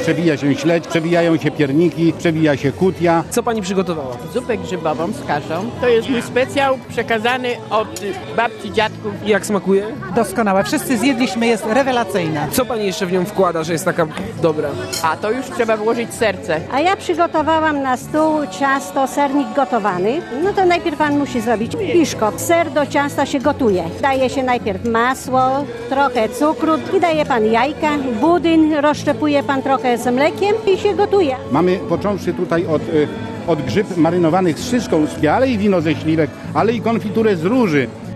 przewija się śledź, przewijają się pierniki, przewija się kutia. Co pani przygotowała? Zupę grzybową z kaszą. To jest mój specjał przekazany od babci, dziadków. I jak smakuje? Doskonałe. Wszyscy zjedliśmy, jest rewelacyjna. Co pani jeszcze w nią wkłada, że jest taka dobra? A to już trzeba włożyć serce. A ja przygotowałam na stół ciasto, sernik gotowany. No to najpierw pan musi zrobić biszkopt. Ser do ciasta się gotuje. Daje się najpierw masło, trochę cukru i daje pan jajka, budyń, rozszczepuje pan trochę z mlekiem i się gotuje. Mamy począwszy tutaj od grzyb marynowanych z szyszką, ale i wino ze śliwek, ale i konfiturę z róży.